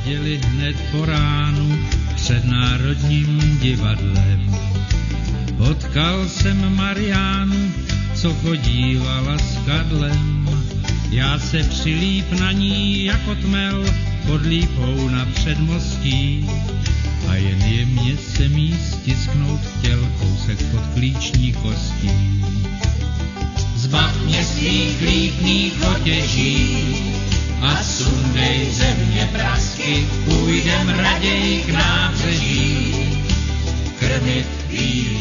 neděli hned po ránu před Národním divadlem. Potkal jsem Mariánu, co chodívala s Kadlem. Já se přilíp na ní jako tmel pod lípou na předmostí a jen jemně jsem jí stisknout chtěl kousek pod klíční kostí. Zbav mě svých lípných otěží a sundej ze mě prasky, půjdem raději k nábřeží krmit víno.